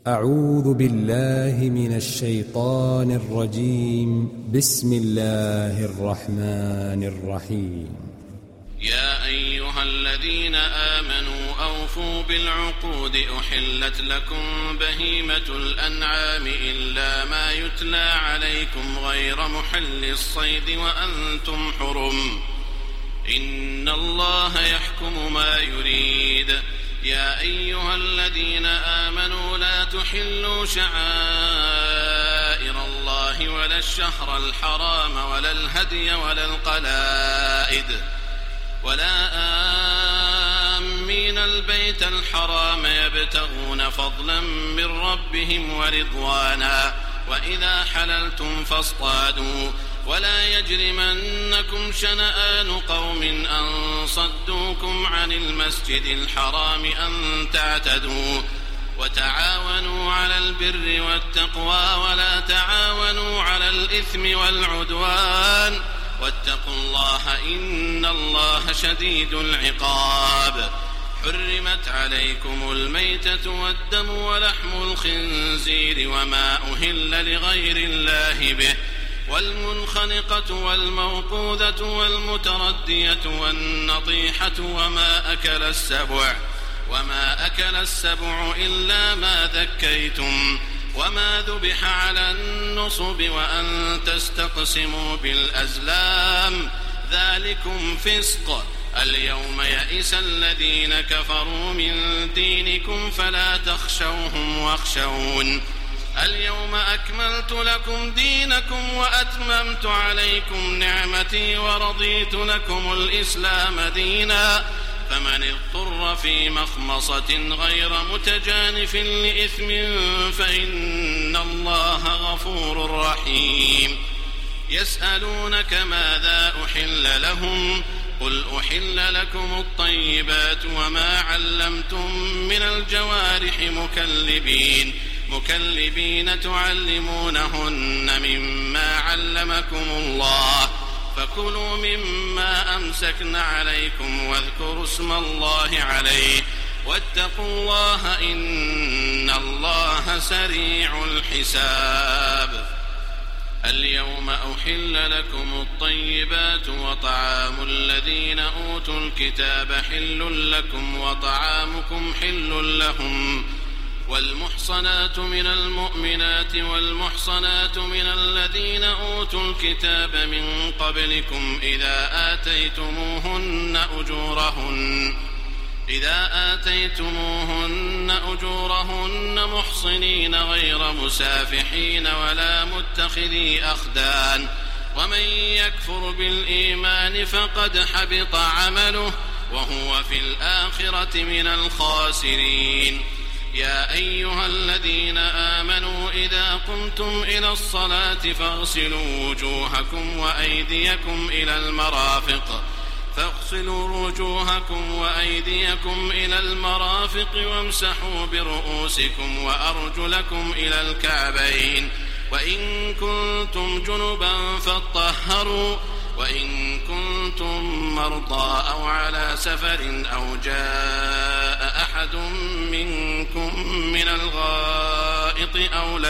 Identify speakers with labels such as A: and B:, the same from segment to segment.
A: أعوذ بالله من الشيطان الرجيم. بسم الله الرحمن الرحيم.
B: يا أيها الذين آمنوا أوفوا بالعقود أحلت لكم بهيمة الأنعام إلا ما يتلى عليكم غير محل الصيد وأنتم حرم إن الله يحكم ما يريد. يا أيها الذين آمنوا لا تحلوا شعائر الله ولا الشهر الحرام ولا الهدي ولا القلائد ولا آمين البيت الحرام يبتغون فضلا من ربهم ورضوانا وإذا حللتم فاصطادوا ولا يجرمنكم شنآن قوم أن صدوكم عن المسجد الحرام أن تعتدوا وتعاونوا على البر والتقوى ولا تعاونوا على الإثم والعدوان واتقوا الله إن الله شديد العقاب. حرمت عليكم الميتة والدم ولحم الخنزير وما أهل لغير الله به والمنخنقة والموقوذة والمتردية والنطيحة وما أكل السبع إلا ما ذكيتم وما ذبح على النصب وأن تستقسموا بالأزلام ذلكم فسق. اليوم يئس الذين كفروا من دينكم فلا تخشوهم واخشون. اليوم أكملت لكم دينكم وأتممت عليكم نعمتي ورضيت لكم الإسلام دينا فمن اضطر في مخمصة غير متجانف لإثم فإن الله غفور رحيم. يسألونك ماذا أحل لهم قل أحل لكم الطيبات وما علمتم من الجوارح مكلبين تعلمونهن مما علمكم الله فكلوا مما أمسكن عليكم واذكروا اسم الله عليه واتقوا الله إن الله سريع الحساب. اليوم أحل لكم الطيبات وطعام الذين أوتوا الكتاب حل لكم وطعامكم حل لهم والمحصنات من المؤمنات والمحصنات من الذين أوتوا الكتاب من قبلكم إذا آتيتموهن أجورهن محصنين غير مسافحين ولا متخذي أخدان ومن يكفر بالإيمان فقد حبط عمله وهو في الآخرة من الخاسرين. يا أيها الذين آمنوا إذا قمتم إلى الصلاة فاغسلوا وجوهكم وأيديكم إلى المرافق وامسحوا برؤوسكم وأرجلكم إلى الكعبين وإن كنتم جنبا فاطهروا وإن كنتم مرضى أو على سفر أو جاء أحد منكم من الغائط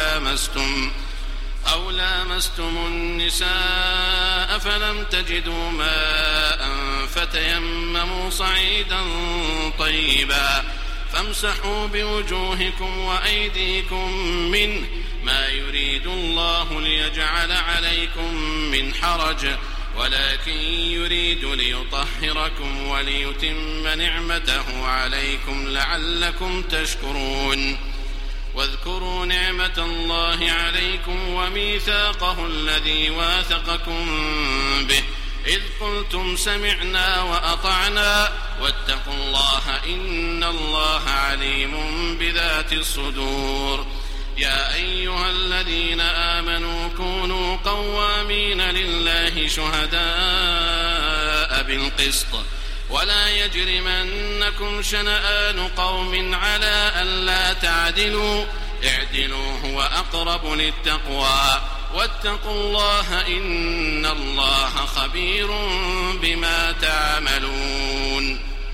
B: أو لامستم النساء فلم تجدوا ماء فتيمموا صعيدا طيبا فامسحوا بوجوهكم وأيديكم منه ما يريد الله ليجعل عليكم من حرج ولكن يريد ليطهركم وليتم نعمته عليكم لعلكم تشكرون. واذكروا نعمة الله عليكم وميثاقه الذي واثقكم به إذ قلتم سمعنا وأطعنا واتقوا الله إن الله عليم بذات الصدور. يا أيها الذين آمنوا كونوا قوامين لله شهداء بالقسط ولا يجرمنكم شنآن قوم على ألا تعدلوا اعدلوا هو أقرب للتقوى واتقوا الله إن الله خبير بما تعملون.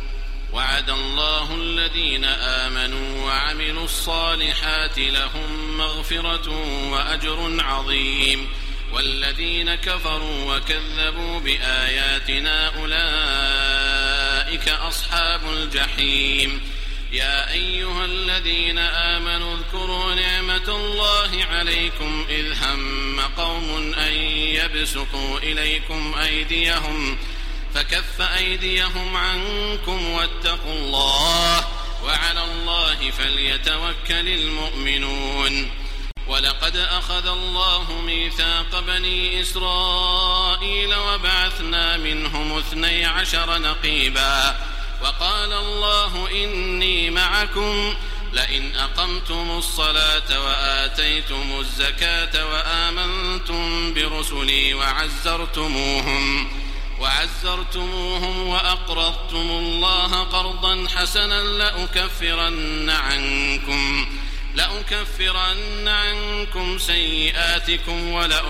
B: وعد الله الذين آمنوا وعملوا الصالحات لهم مغفرة وأجر عظيم والذين كفروا وكذبوا بآياتنا أولئك أصحاب الجحيم يا أيها الذين آمنوا اذكروا نعمة الله عليكم إذ هم قوم أن يبسطوا إليكم أيديهم فكف أيديهم عنكم واتقوا الله وعلى الله فليتوكل المؤمنون ولقد أخذ الله ميثاق بني إسرائيل وبعثنا منهم 12 نقيبا وقال الله إني معكم لئن أقمتم الصلاة وآتيتم الزكاة وآمنتم برسلي وعزرتموهم وأقرضتم الله قرضا حسنا لأكفرن عنكم سيئاتكم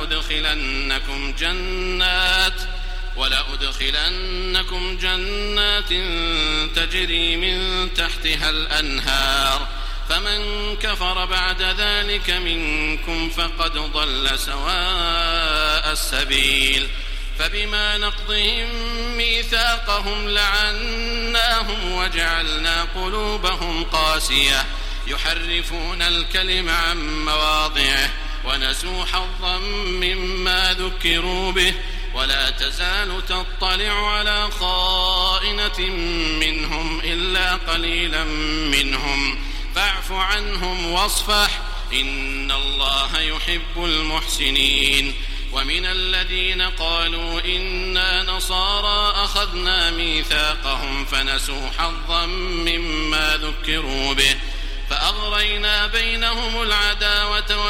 B: ولأدخلنكم جنات تجري من تحتها الأنهار فمن كفر بعد ذلك منكم فقد ضل سواء السبيل فبما نقضهم ميثاقهم لعناهم وجعلنا قلوبهم قاسية يحرفون الكلم عن مواضعه ونسوا حظا مما ذكروا به ولا تزال تطلع على خائنة منهم إلا قليلا منهم فاعف عنهم واصفح إن الله يحب المحسنين ومن الذين قالوا إنا نصارى أخذنا ميثاقهم فنسوا حظا مما ذكروا به فأغرينا بينهم العداوة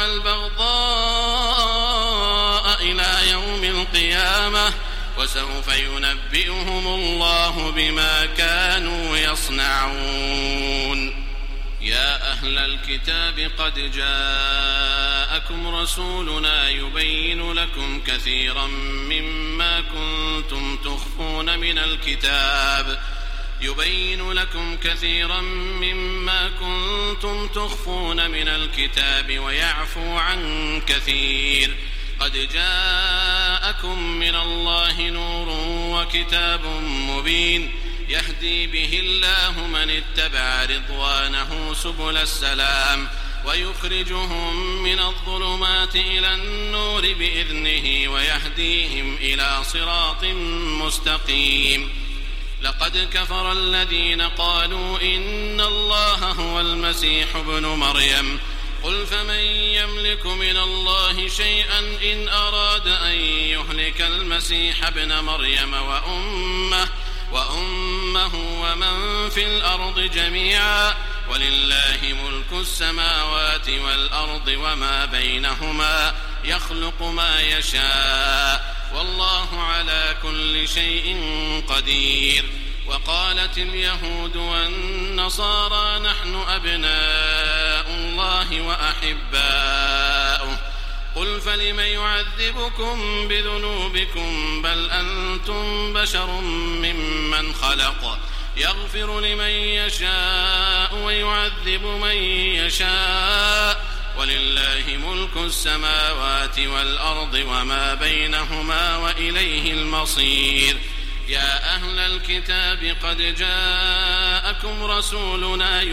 B: والبغضاء إلى يوم القيامة وسوف ينبئهم الله بما كانوا يصنعون يا أهل الكتاب قد جاءكم رسولنا يبين لكم كثيرا مما كنتم تخفون من الكتاب ويعفو عن كثير قد جاءكم من الله نور وكتاب مبين يهدي به الله من اتبع رضوانه سبل السلام ويخرجهم من الظلمات إلى النور بإذنه ويهديهم إلى صراط مستقيم لقد كفر الذين قالوا إن الله هو المسيح ابن مريم قل فمن يملك من الله شيئا إن أراد أن يهلك المسيح ابن مريم وأمه ومن في الأرض جميعا ولله ملك السماوات والأرض وما بينهما يخلق ما يشاء والله على كل شيء قدير وقالت اليهود والنصارى نحن أبناء الله وأحباؤه قل فلم يعذبكم بذنوبكم بل أنتم بشر ممن خلق يغفر لمن يشاء ويعذب من يشاء ولله ملك السماوات والأرض وما بينهما وإليه المصير يا أهل الكتاب قد جاءكم رسولنا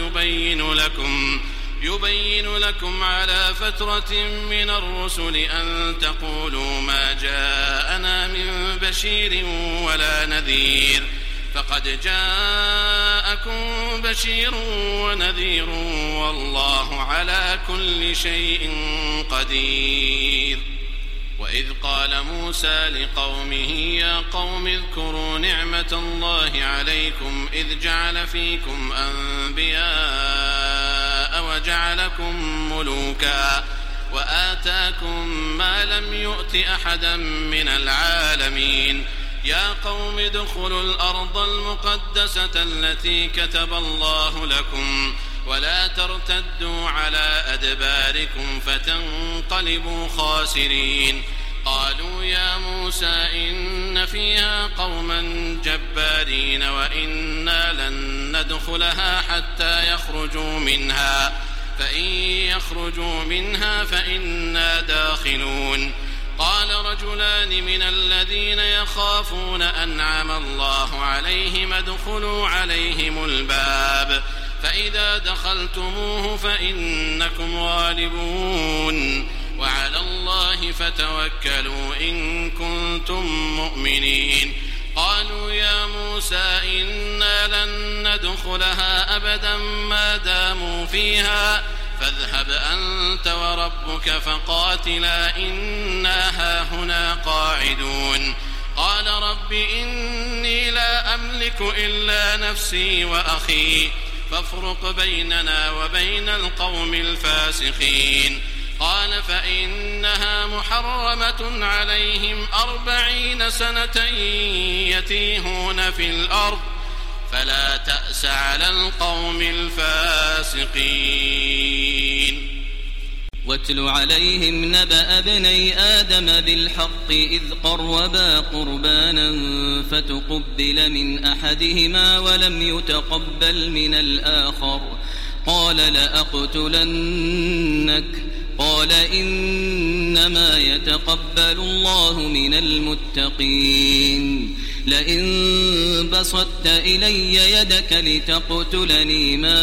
B: يبين لكم على فترة من الرسل أن تقولوا ما جاءنا من بشير ولا نذير فقد جاءكم بشير ونذير والله على كل شيء قدير وإذ قال موسى لقومه يا قوم اذكروا نعمة الله عليكم إذ جعل فيكم أنبياء وجعلكم ملوكا وآتاكم ما لم يؤت أحدا من العالمين يا قوم ادخلوا الأرض المقدسة التي كتب الله لكم ولا ترتدوا على أدباركم فتنقلبوا خاسرين قالوا يا موسى إن فيها قوما جبارين وإنا لن ندخلها حتى يخرجوا منها فإن يخرجوا منها فإنا داخلون. قال رجلان من الذين يخافون أنعم الله عليهم ادخلوا عليهم الباب فإذا دخلتموه فإنكم غالبون وعلى الله فتوكلوا إن كنتم مؤمنين. قالوا يا موسى إنا لن ندخلها أبدا ما داموا فيها فاذهب أنت وربك فقاتلا إنا هاهنا قاعدون. قال رب إني لا أملك إلا نفسي وأخي فافرق بيننا وبين القوم الفاسقين. قال فإنها محرمة عليهم 40 سنة يتيهون في الأرض فلا تأس على القوم الفاسقين.
C: واتل عليهم نبأ ابني آدم بالحق إذ قربا قربانا فتقبل من أحدهما ولم يتقبل من الآخر قال لأقتلنك قال إنما يتقبل الله من المتقين. لئن بسطت إلي يدك لتقتلني ما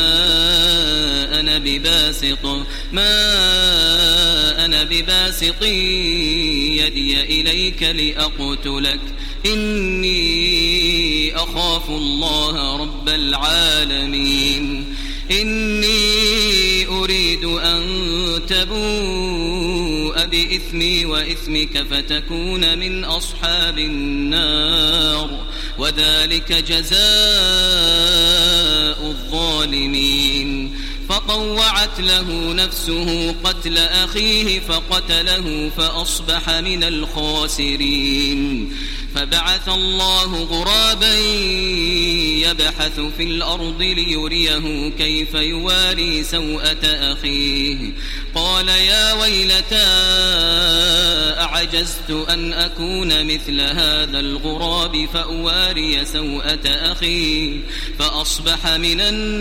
C: أنا بباسط يدي إليك لأقتلك إني أخاف الله رب العالمين. إني أريد أن تبوء بإثمي وإثمك فتكون من أصحاب النار وذلك جزاء الظالمين. فطوعت له نفسه قتل أخيه فقتله فأصبح من الخاسرين. فبعث الله غرابا يبحث في الأرض ليريه كيف يواري سوءة أخيه قال يا ويلتى أعجزت أن أكون مثل هذا الغراب فأواري سوءة أخي فأصبح من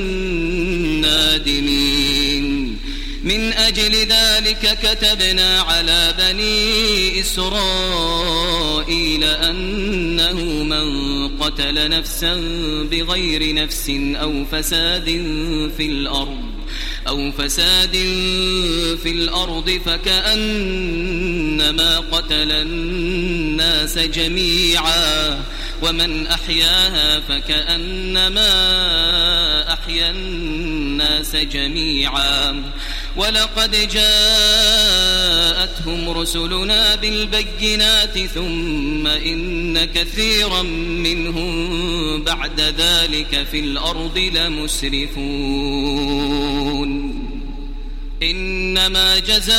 C: النادمين. من أجل ذلك كتبنا على بني إسرائيل أنه من قتل نفسا بغير نفس أو فساد في الأرض فكأنما قتل الناس جميعا ومن أحياها فكأنما أحيا الناس جميعا. ولقد جاءتهم رسلنا بالبينات ثم إن كثيرا منهم بعد ذلك في الأرض لمسرفون. إنما جزاء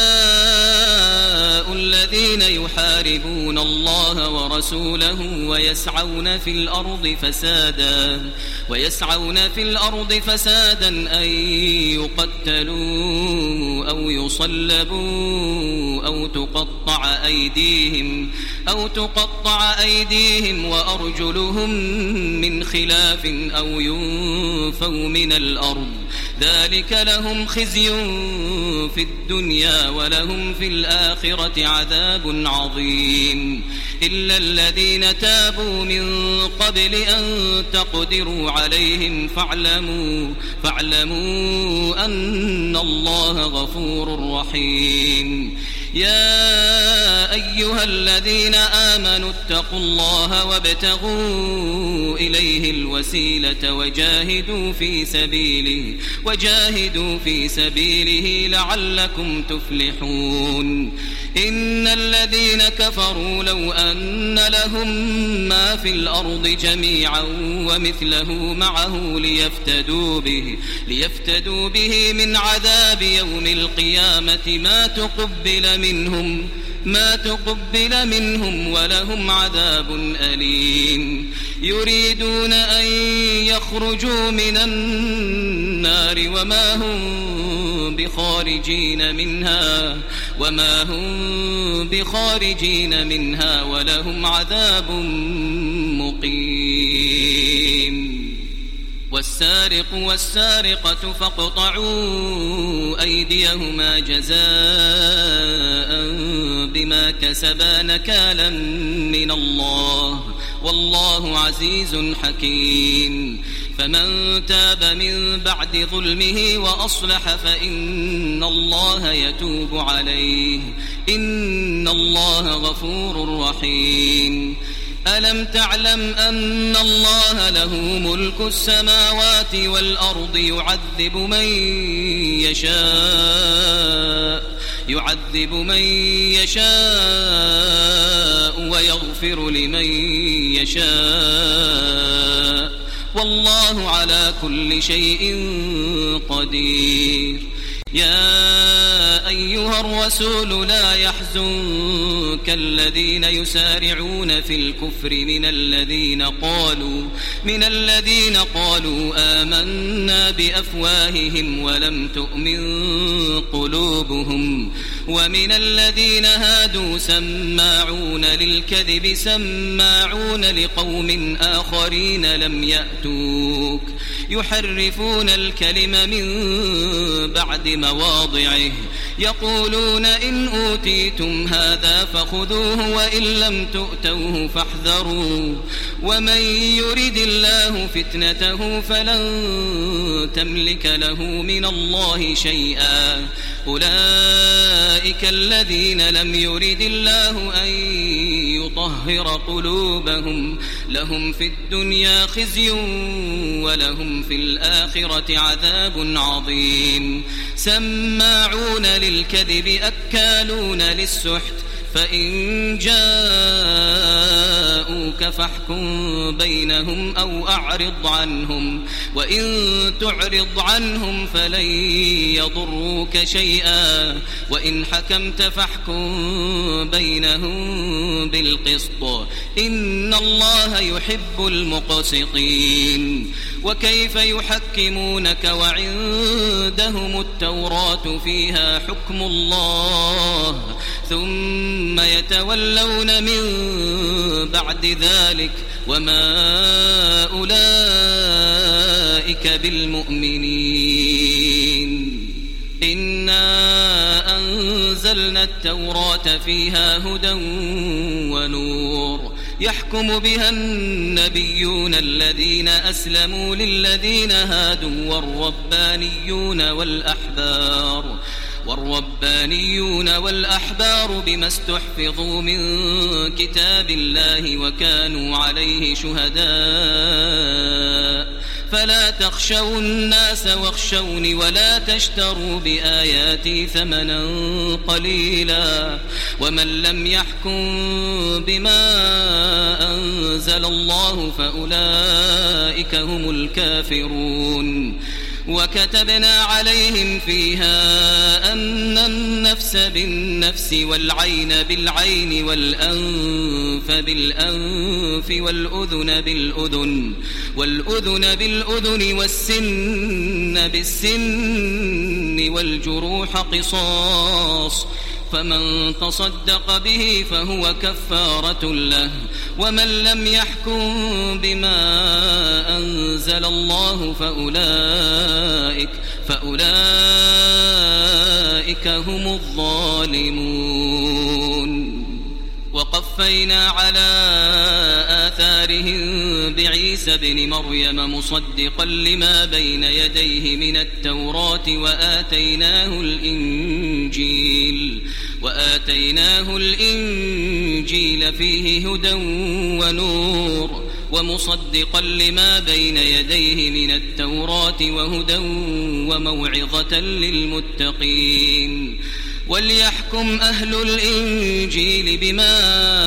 C: الذين يحاربون الله ورسوله ويسعون في الأرض فسادا أن يقتلوا أو يصلبوا أو تقطع أيديهم وأرجلهم من خلاف أو ينفوا من الأرض ذلك لهم خزي في الدنيا ولهم في الآخرة عذاب عظيم. إلا الذين تابوا من قبل أن تقدروا عليهم فاعلموا أن الله غفور رحيم. يا أيها الذين آمنوا اتقوا الله وابتغوا إليه الوسيلة وجاهدوا في سبيله لعلكم تفلحون. إن الذين كفروا لو أن لهم ما في الأرض جميعا ومثله معه ليفتدوا به من عذاب يوم القيامة ما تقبل منهم ما تقبل منهم ولهم عذاب أليم يريدون أن يخرجوا من النار وما هم بخارجين منها ولهم عذاب مقيم والسارق والسارقة فاقطعوا أيديهما جزاء بما كسبا نكالا من الله والله عزيز حكيم فمن تاب من بعد ظلمه وأصلح فإن الله يتوب عليه إن الله غفور رحيم ألم تعلم أن الله له ملك السماوات والأرض يعذب من يشاء ويغفر لمن يشاء والله على كل شيء قدير يا أيها الرسول لا يحزنك الذين يسارعون في الكفر من الذين قالوا آمنا بأفواههم ولم تؤمن قلوبهم ومن الذين هادوا سماعون للكذب سماعون لقوم آخرين لم يأتوك يحرفون الكلم من بعد مواضعه يقولون إن أوتيتم هذا فخذوه وإن لم تؤتوه فاحذروا ومن يرد الله فتنته فلن تملك له من الله شيئا أولئك الذين لم يرد الله أن يطهر قلوبهم لهم في الدنيا خزي ولهم في الآخرة عذاب عظيم سماعون للكذب أكالون للسحت فإن جاءوك فاحكم بينهم أو أعرض عنهم وإن تعرض عنهم فلن يضروك شيئا وإن حكمت فاحكم بينهم بالقسط إن الله يحب المقسطين وكيف يحكمونك وعندهم التوراة فيها حكم الله ثم يتولون من بعد ذلك وما أولئك بالمؤمنين إنا أنزلنا التوراة فيها هدى ونور يحكم بها النبيون الذين أسلموا للذين هادوا والربانيون والأحبار بما استحفظوا من كتاب الله وكانوا عليه شهداء فلا تخشوا الناس واخشوني ولا تشتروا بآياتي ثمنا قليلا ومن لم يحكم بما أنزل الله فأولئك هم الكافرون وكتبنا عليهم فيها أن النفس بالنفس والعين بالعين والأنف بالأنف والأذن بالأذن والسن بالسن والجروح قصاص فمن تصدق به فهو كفارة له ومن لم يحكم بما أنزل الله فأولئك هم الظالمون وقفينا على آثارهم بعيسى بن مريم مصدقا لما بين يديه من التوراة وآتيناه الإنجيل فيه هدى ونور ومصدقا لما بين يديه من التوراة وهدى وموعظة للمتقين وليحكم أهل الإنجيل بما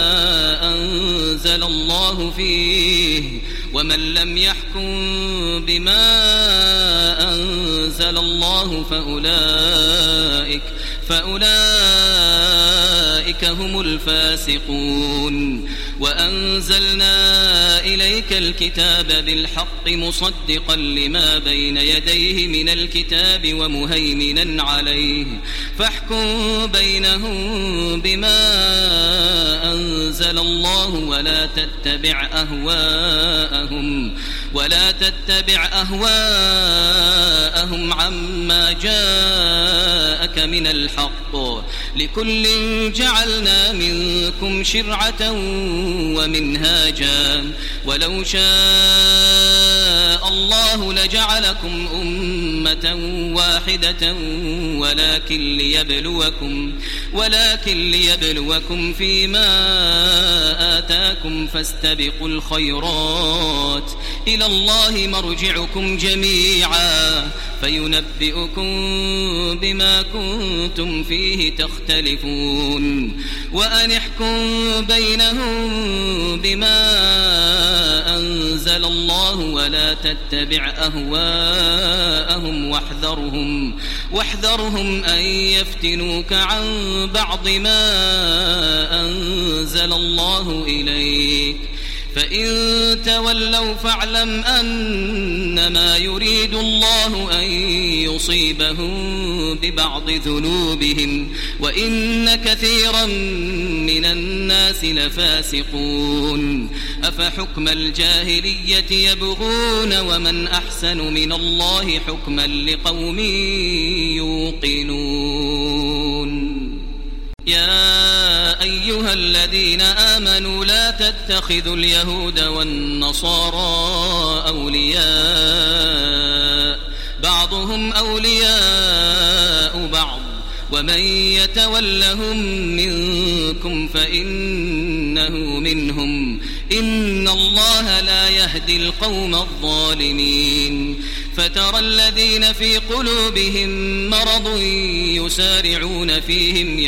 C: أنزل الله فيه ومن لم يحكم بما أنزل الله فأولئك فأولئك هم الفاسقون. وأنزلنا إليك الكتاب بالحق مصدقا لما بين يديه من الكتاب ومهيمنا عليه فاحكم بينهم بما أنزل الله ولا تتبع أهواءهم عما جاءك من الحق لكل جعلنا منكم شرعة ومنهاجا ولو شاء الله لجعلكم أمة واحدة ولكن ليبلوكم فيما آتاكم فاستبقوا الخيرات إلى الله مرجعكم جميعا فينبئكم بما كنتم فيه تختلفون. وأن احكم بينهم بما أنزل الله ولا تتبع أهواءهم واحذرهم أن يفتنوك عن بعض ما أنزل الله إليك فإن تولوا فاعلم أنما يريد الله أن يصيبهم ببعض ذنوبهم وإن كثيرا من الناس لفاسقون. أفحكم الجاهلية يبغون ومن أحسن من الله حكما لقوم يوقنون. يا أيها الذين آمنوا لا تتخذوا اليهود والنصارى أولياء بعضهم أولياء بعض ومن يتولهم منكم فإنه منهم إن الله لا يهدي القوم الظالمين. فترى الذين في قلوبهم مرض يسارعون فيهم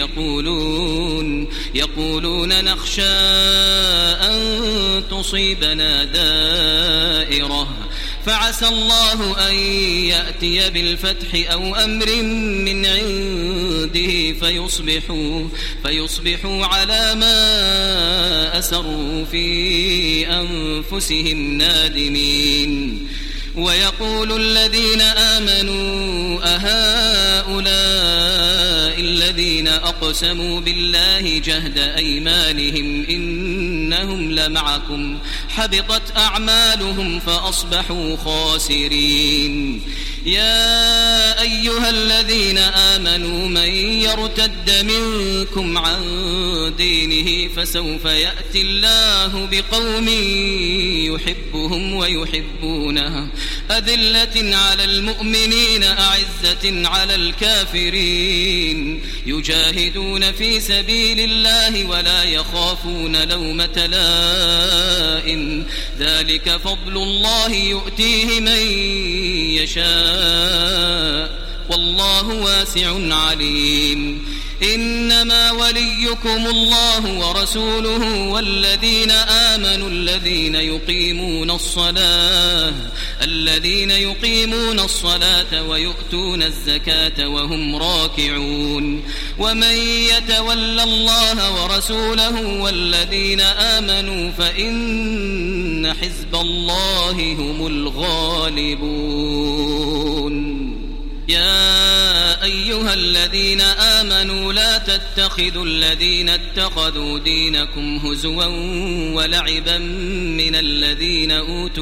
C: يقولون نخشى أن تصيبنا دائرة فعسى الله أن يأتي بالفتح أو أمر من عنده فيصبحوا على ما أسروا في أنفسهم نادمين. ويقول الذين آمنوا أهؤلاء الذين أقسموا بالله جهد أيمانهم إنهم لمعكم حبطت أعمالهم فأصبحوا خاسرين. يا أيها الذين آمنوا من يرتد منكم عن دينه فسوف يأتي الله بقوم يحبهم ويحبونه أذلة على المؤمنين أعزة على الكافرين يجاهدون في سبيل الله ولا يخافون لومة لائم ذلك فضل الله يؤتيه من يشاء والله واسع عليم. إنما وليكم الله ورسوله والذين آمنوا الذين يقيمون الصلاة ويؤتون الزكاة وهم راكعون. ومن يتولى الله ورسوله والذين آمنوا فإن حزب الله هم الغالبون. يا أيها الذين آمنوا لا تتخذوا الذين اتخذوا دينكم هزوا ولعبا من الذين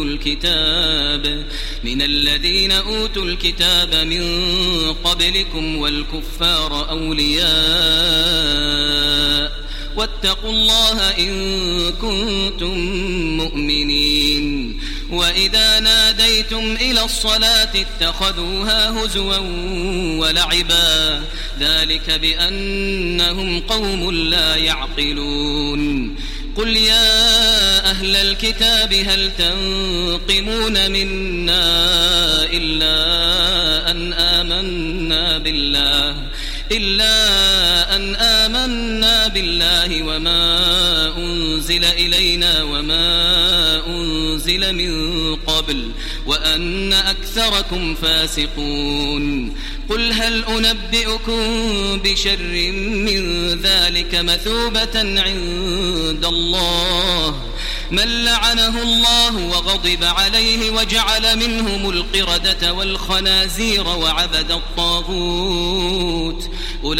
C: أوتوا الكتاب من قبلكم والكفار أولياء واتقوا الله إن كنتم مؤمنين. وإذا ناديتم إلى الصلاة اتخذوها هزوا ولعبا ذلك بأنهم قوم لا يعقلون. قل يا أهل الكتاب هل تنقمون منا إلا أن آمنا بالله وما أنزل إلينا وما أنزل من قبل وأن أكثركم فاسقون. قل هل أنبئكم بشر من ذلك مثوبة عند الله من لعنه الله وغضب عليه وجعل منهم القردة والخنازير وعبد الطاغوت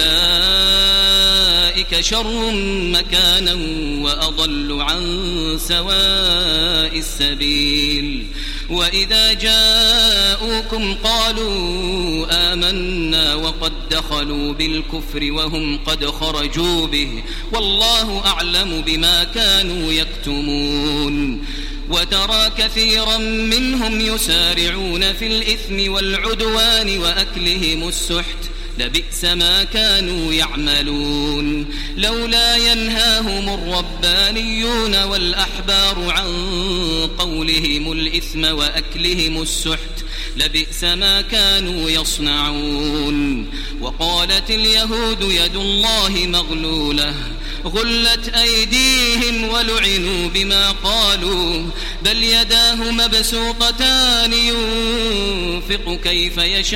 C: أولئك شر مكانا وأضل عن سواء السبيل وإذا جاءوكم قالوا آمنا وقد دخلوا بالكفر وهم قد خرجوا به والله أعلم بما كانوا يكتمون وترى كثيرا منهم يسارعون في الإثم والعدوان وأكلهم السحت لبئس ما كانوا يعملون لولا ينهاهم الربانيون والأحبار عن قولهم الإثم وأكلهم السحت لبئس ما كانوا يصنعون وقالت اليهود يد الله مغلولة غلت أيديهم ولعنوا بما قالوا بل يداه مبسوطتان ينفق كيف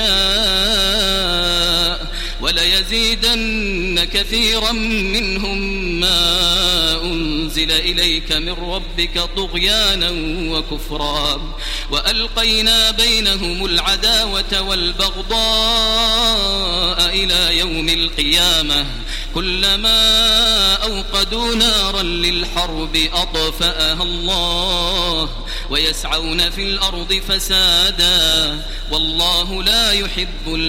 C: يشاء وليزيدن كثيرا منهم ما أنزل إليك من ربك طغيانا وكفرا وألقينا بينهم العداوة والبغضاء إلى يوم القيامة كلما أوقدوا نارا للحرب أطفأها الله ويسعون في الأرض فسادا والله لا يحب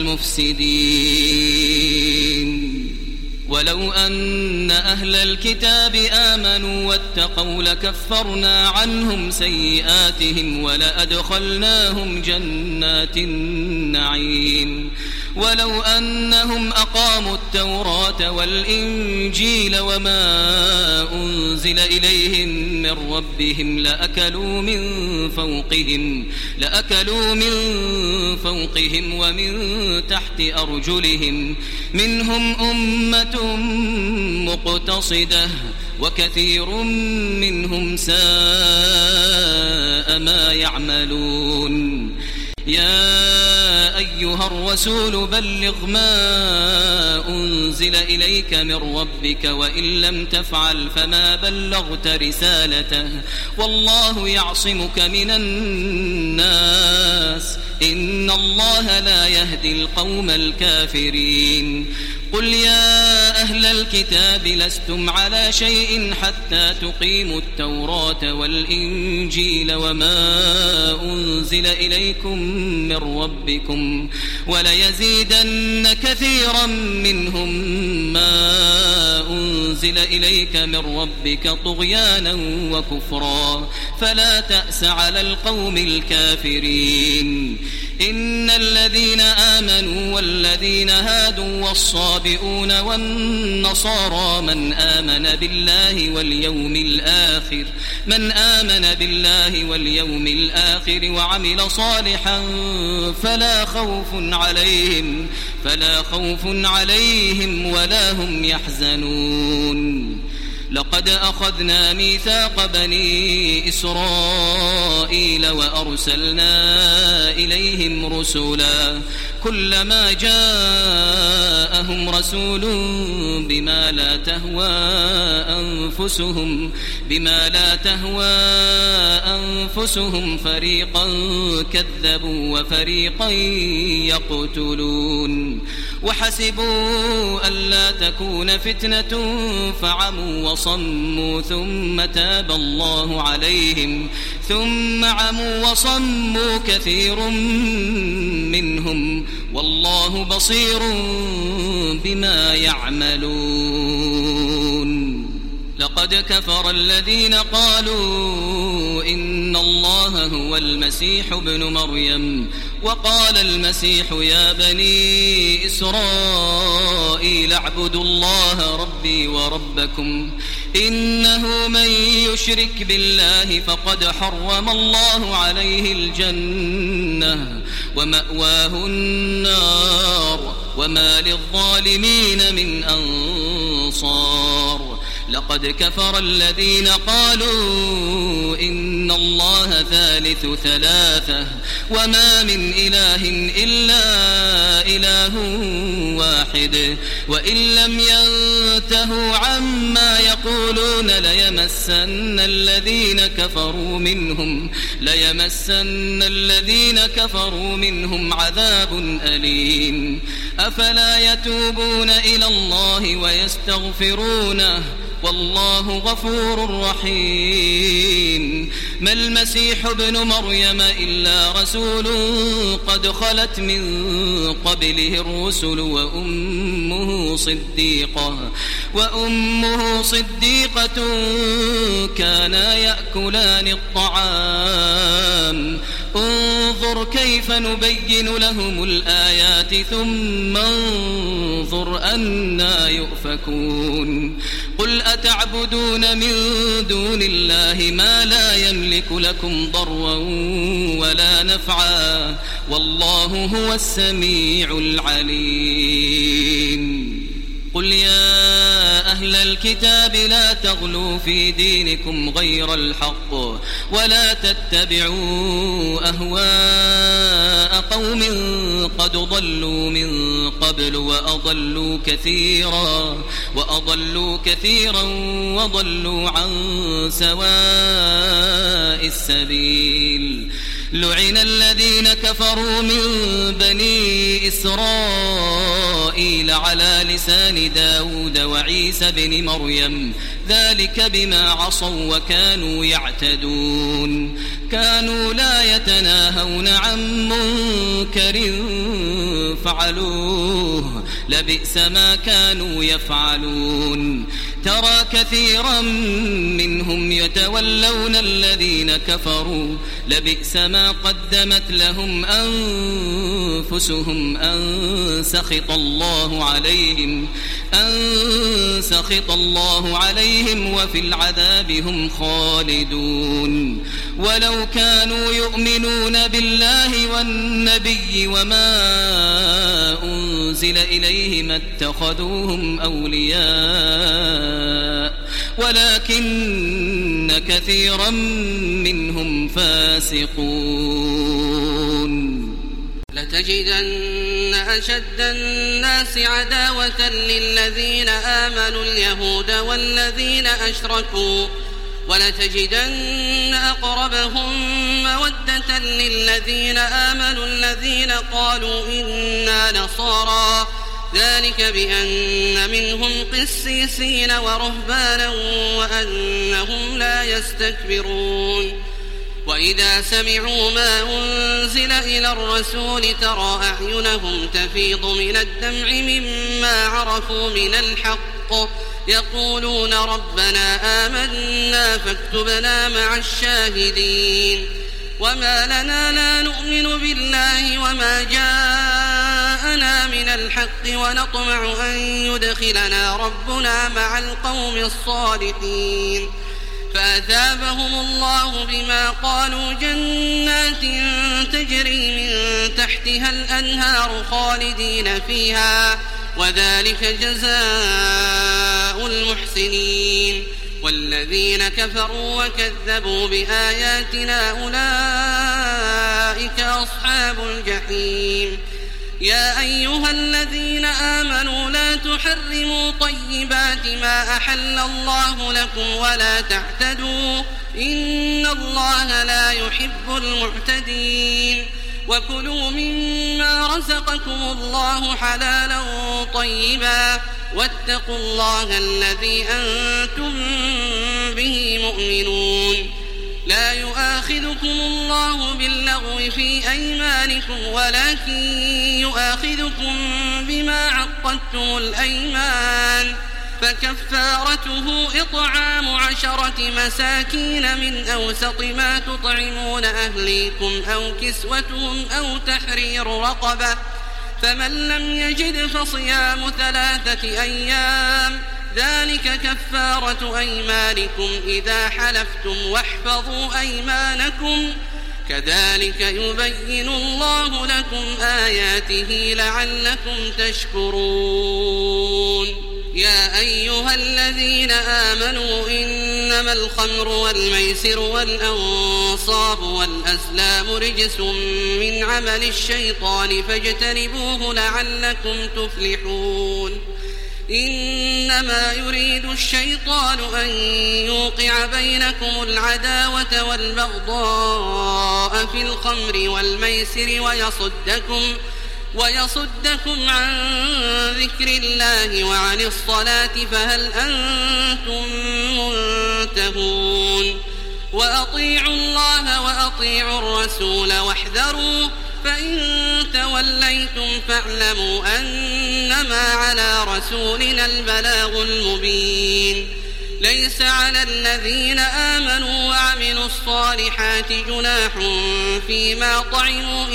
C: المفسدين ولو أن أهل الكتاب آمنوا واتقوا لكفرنا عنهم سيئاتهم ولأدخلناهم جنات النعيم ولو أنهم أقاموا التوراة والإنجيل وما أنزل إليهم من ربهم لأكلوا من فوقهم ومن تحت أرجلهم منهم أمة مقتصدة وكثير منهم ساء ما يعملون يا أيها الرسول بلغ ما أنزل إليك من ربك وإن لم تفعل فما بلغت رسالته والله يعصمك من الناس إن الله لا يهدي القوم الكافرين قل يا أهل الكتاب لستم على شيء حتى تقيموا التوراة والإنجيل وما أنزل إليكم من ربكم وليزيدن كثيرا منهم ما أنزل إليك من ربك طغيانا وكفرا فلا تأس على القوم الكافرين إن الذين آمنوا والذين هادوا والصابئون والنصارى من آمن بالله واليوم الآخر وعمل صالحا فلا خوف عليهم ولا هم يحزنون لقد أخذنا ميثاق بني إسرائيل وأرسلنا إليهم رسلا كلما جاءهم رسول بما لا تهوى أنفسهم فريقا كذبوا وفريقا يقتلون وحسبوا ألا تكون فتنة فعموا وصموا ثم تاب الله عليهم ثم عموا وصموا كثير منهم والله بصير بما يعملون لقد كفر الذين قالوا إن الله هو المسيح ابن مريم وقال المسيح يا بني إسرائيل اعبدوا الله ربي وربكم إنه من يشرك بالله فقد حرم الله عليه الجنة ومأواه النار وما للظالمين من أنصار لقد كفر الذين قالوا إن الله ثالث ثلاثة وما من إله إلا إله واحد وإن لم ينتهوا عما يقولون ليمسن الذين كفروا منهم عذاب أليم أفلا يتوبون إلى الله ويستغفرونه والله غفور رحيم ما المسيح ابن مريم إلا رسول قد خلت من قبله الرسل وأمه صديقة كانا يأكلان الطعام انظر كيف نبين لهم الآيات ثم انظر أنا يؤفكون قل أتعبدون من دون الله ما لا يملك لكم ضرا ولا نفعا والله هو السميع العليم قل يا أهل الكتاب لا تغلوا في دينكم غير الحق ولا تتبعوا أهواء قوم قد ضلوا من قبل وأضلوا كثيرا وضلوا عن سواء السبيل لعن الذين كفروا من بني إسرائيل على لسان داود وعيسى بن مريم ذلك بما عصوا وكانوا يعتدون كانوا لا يتناهون عن منكر فعلوه لبئس ما كانوا يفعلون ترى كثيرا منهم يتولون الذين كفروا لبئس ما قدمت لهم أنفسهم أن سخط الله عليهم وفي العذاب هم خالدون ولو كانوا يؤمنون بالله والنبي وما أنزل إليه ما اتخذوهم أولياء ولكن كثيرا منهم فاسقون
D: لتجدن أشد الناس عداوة للذين آمنوا اليهود والذين أشركوا ولتجدن أقربهم مودة للذين آمنوا الذين قالوا إنا نصارى ذلك بأن منهم قسيسين ورهبانا وأنهم لا يستكبرون وإذا سمعوا ما أنزل إلى الرسول ترى أعينهم تفيض من الدمع مما عرفوا من الحق يقولون ربنا آمنا فاكتبنا مع الشاهدين وما لنا لا نؤمن بالله وما جاءنا من الحق ونطمع أن يدخلنا ربنا مع القوم الصالحين فأثابهم الله بما قالوا جنات تجري من تحتها الأنهار خالدين فيها وذلك جزاء المحسنين والذين كفروا وكذبوا بآياتنا أولئك أصحاب الجحيم يا أيها الذين آمنوا لا تحرموا طيبات ما أحل الله لكم ولا تعتدوا إن الله لا يحب المعتدين وكلوا مما رزقكم الله حلالا طيبا واتقوا الله الذي أنتم به مؤمنون لا يؤاخذكم الله باللغو في أيمانكم ولكن يؤاخذكم بما عقدتم الأيمان فكفارته إطعام 10 مساكين من أوسط ما تطعمون أهليكم أو كسوتهم أو تحرير رقبة فمن لم يجد فصيام 3 أيام ذلك كفارة أيمانكم إذا حلفتم واحفظوا أيمانكم كذلك يبين الله لكم آياته لعلكم تشكرون يا يا أيها الذين آمنوا إنما الخمر والميسر والأنصاب والأزلام رجس من عمل الشيطان فاجتنبوه لعلكم تفلحون إنما يريد الشيطان أن يوقع بينكم العداوة والبغضاء في الخمر والميسر ويصدكم عن ذكر الله وعن الصلاة فهل أنتم منتهون وأطيعوا الله وأطيعوا الرسول واحذروا فإن توليتم فاعلموا أنما على رسولنا البلاغ المبين ليس على الذين آمنوا وعملوا الصالحات جناح فيما طعموا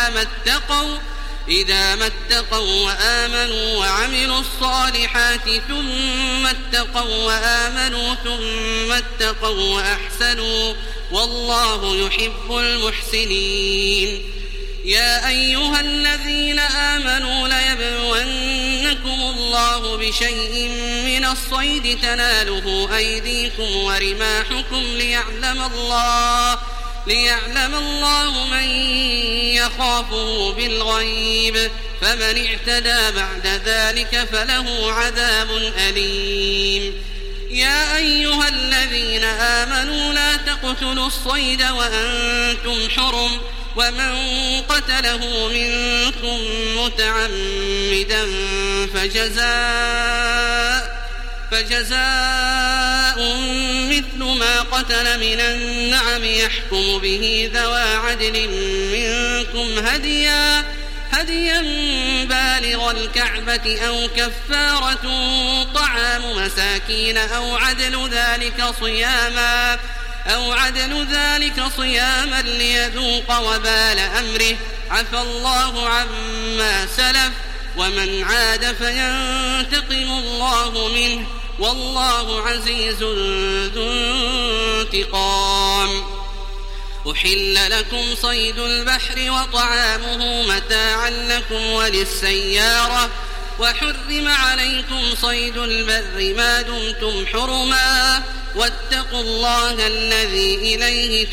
D: إذا ما اتقوا وآمنوا وعملوا الصالحات ثم اتقوا وآمنوا ثم اتقوا وأحسنوا والله يحب المحسنين يا أيها الذين آمنوا ليبلونكم الله بشيء من الصيد تناله أيديكم ورماحكم ليعلم الله من يخافه بالغيب فمن اعتدى بعد ذلك فله عذاب أليم يا أيها الذين آمنوا لا تقتلوا الصيد وأنتم حرم ومن قتله منكم متعمدا فجزاء مثل ما قتل من النعم يحكم به ذوى عدل منكم هديا بالغ الكعبة أو كفارة طعام مساكين أو عدل ذلك صياما ليذوق وبال أمره عفى الله عما سلف ومن عاد فينتقم الله منه والله عزيز ذو انتقام أحل لكم صيد البحر وطعامه متاعا لكم وللسيارة وحرم عليكم صيد البر ما دمتم حرما واتقوا الله الذي إليه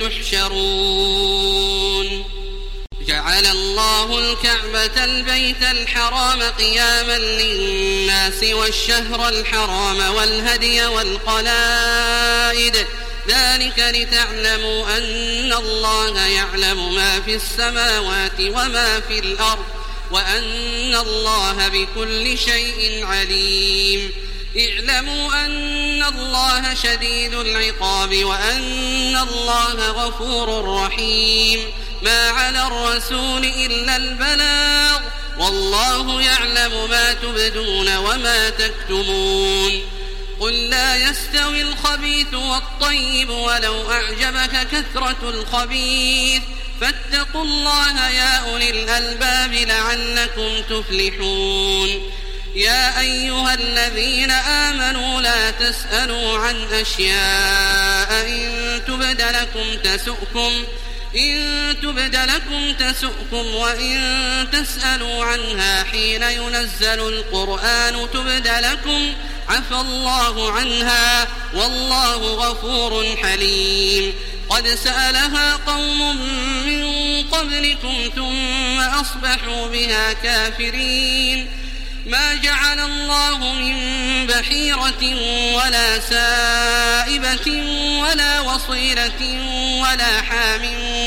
D: تحشرون جعل الله الكعبة البيت الحرام قياما للناس والشهر الحرام والهدي والقلائد ذلك لتعلموا أن الله يعلم ما في السماوات وما في الأرض وأن الله بكل شيء عليم اعلموا أن الله شديد العقاب وأن الله غفور رحيم ما على الرسول إلا البلاغ والله يعلم ما تبدون وما تكتمون قل لا يستوي الخبيث والطيب ولو أعجبك كثرة الخبيث فاتقوا الله يا أولي الألباب لعلكم تفلحون يا أيها الذين آمنوا لا تسألوا عن أشياء إن تبد لكم تسؤكم وإن تسألوا عنها حين ينزل القرآن تبد لكم عفى الله عنها والله غفور حليم قد سألها قوم من قبلكم ثم أصبحوا بها كافرين ما جعل الله من بحيرة ولا سائبة ولا وصيلة ولا حام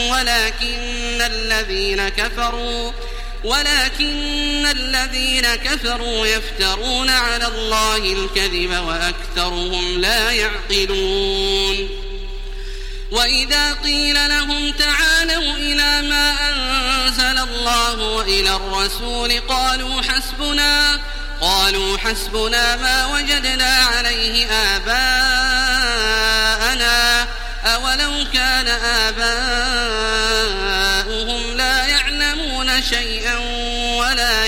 D: ولكن الذين كفروا يفترون على الله الكذب وأكثرهم لا يعقلون وإذا قيل لهم تعالوا إلى ما أنزل الله وإلى الرسول قالوا حسبنا ما وجدنا عليه آباءنا أولو كان آباؤهم لا يعلمون شيئا ولا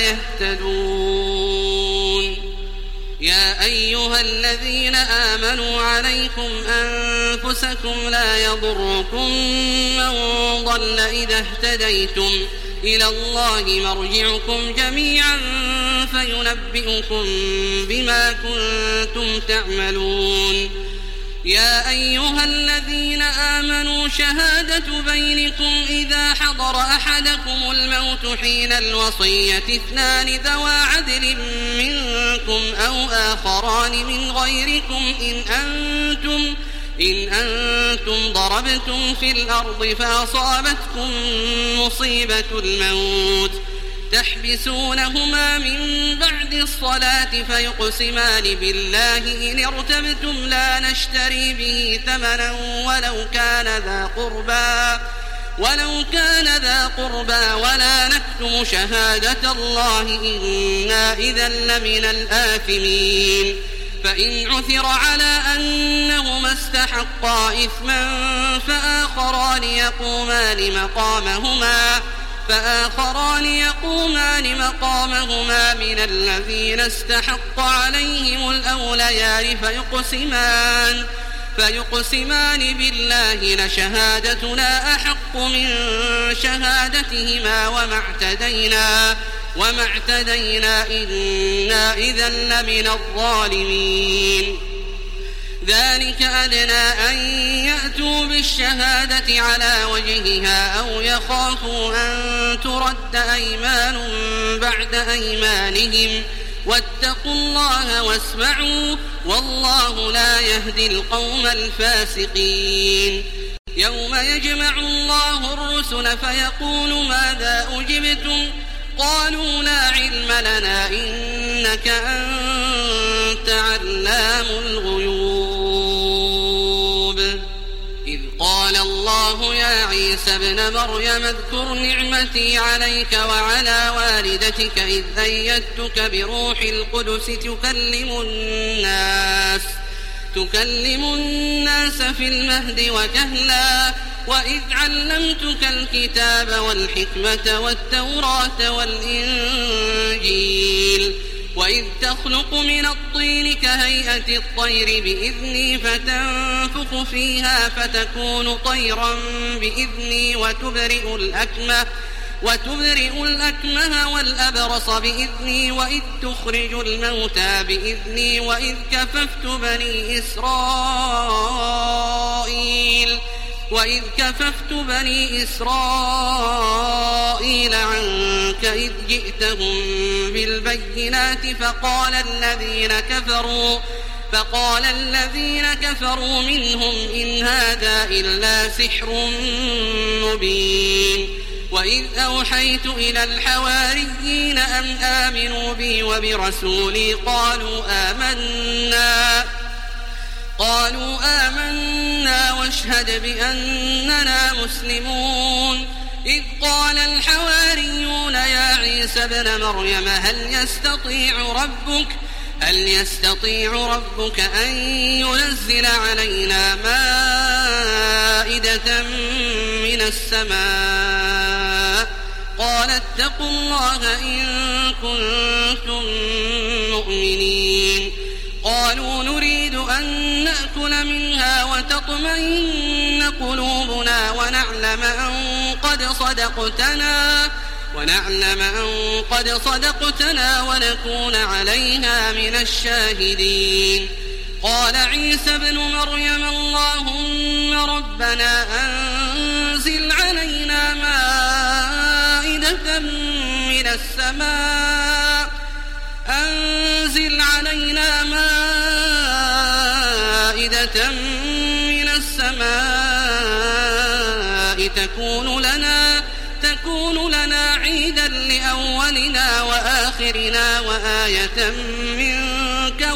D: يهتدون يا أيها الذين آمنوا عليكم أنفسكم لا يضركم من ضل إذا اهتديتم إلى الله مرجعكم جميعا فينبئكم بما كنتم تعملون. يا أيها الذين آمنوا شهادة بينكم إذا حضر أحدكم الموت حين الوصية اثنان ذوى عدل منكم أو آخران من غيركم إن أنتم ضربتم في الأرض فأصابتكم مصيبة الموت تحبسونهما من بعد الصلاة فيقسمان بالله إن ارتبتم لا نشتري به ثمنا ولو كان ذا قربى ولا نكتم شهادة الله إنا إذا لمن الآثمين. فإن عثر على أنهما استحقا إثما فآخران يقومان مقامهما من الذين استحق عليهم الأوليان فيقسمان بالله لشهادتنا أحق من شهادتهما وما اعتدينا إنا إذا لمن الظالمين. ذلك أدنى أن يأتوا بالشهادة على وجهها أو يخافوا أن ترد أيمان بعد أيمانهم واتقوا الله واسمعوا والله لا يهدي القوم الفاسقين. يوم يجمع الله الرسل فيقول ماذا أجبتم قالوا لا علم لنا إنك أنت علام الغيوب. إذ قال الله يا عيسى ابن مريم اذكر نعمتي عليك وعلى والدتك إذ أيدتك بروح القدس تكلم الناس في المهد وكهلا وإذ علمتك الكتاب والحكمة والتوراة والإنجيل وإذ تخلق من الطين كهيئة الطير بإذني فتنفخ فيها فتكون طيرا بإذني وتبرئ الأكمه والأبرص بإذني وإذ تخرج الموتى بإذني وإذ كففت بني إسرائيل عنك إذ جئتهم بالبينات فقال الذين كفروا منهم إن هذا إلا سحر مبين. وإذ أوحيت إلى الحواريين أن آمنوا بي وبرسولي قالوا آمنا واشهد بأننا مسلمون. إذ قال الحواريون يا عيسى ابن مريم هل يستطيع ربك أن ينزل علينا مائدة من السماء قال اتقوا الله إن كنتم مؤمنين. قالوا نريد أن نأكل منها وتطمئن قلوبنا ونعلم أن قد صدقتنا ونكون عليها من الشاهدين. قال عيسى ابن مريم اللهم ربنا أنزل علينا مائدة من السماء تكون لنا عيدا لأولنا وآخرنا وآية منك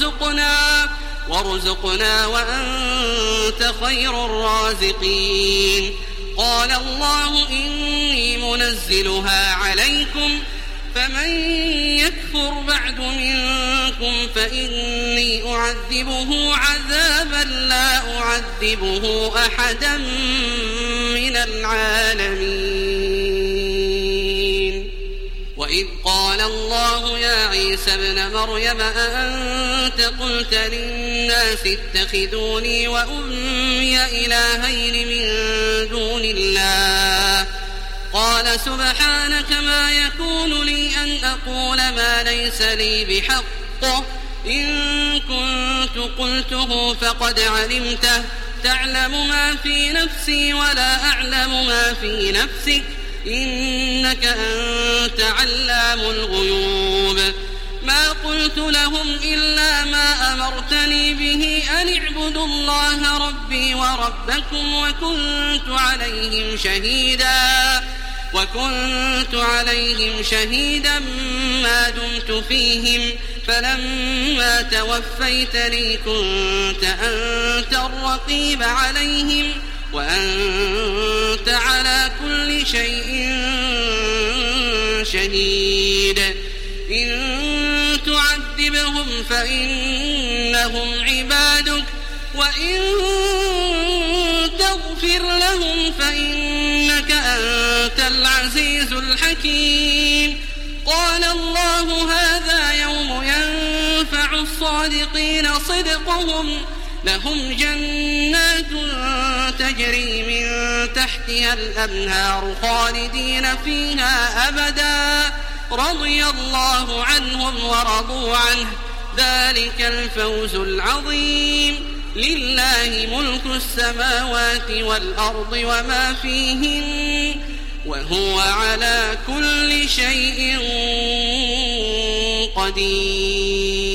D: وارزقنا وأنت خير الرازقين. قال الله إني منزلها عليكم فمن يكفر بعد منكم فإني أعذبه عذابا لا أعذبه أحدا من العالمين. وإذ قال الله يا عيسى ابن مريم أأنت قلت للناس اتخذوني وأمي إلهين من دون الله قال سبحانك ما يكون لي أن أقول ما ليس لي بحق إن كنت قلته فقد علمته تعلم ما في نفسي ولا أعلم ما في نفسك إنك أنت علام الغيوب ما قلت لهم إلا ما أمرتني به أن اعبدوا الله ربي وربكم وكنت عليهم شهيدا ما دمت فيهم فلما توفيتني كنت أنت الرقيب عليهم وأنت على كل شيء شهيد إن تعذبهم فإنهم عبادك وإن تغفر لهم فإنك أنت العزيز الحكيم قال الله هذا يوم ينفع الصادقين صدقهم لهم جنات تجري من تحتها الأنهار خالدين فيها أبدا رضي الله عنهم ورضوا عنه ذلك الفوز العظيم لله ملك السماوات والأرض وما فيهن وهو على كل شيء قدير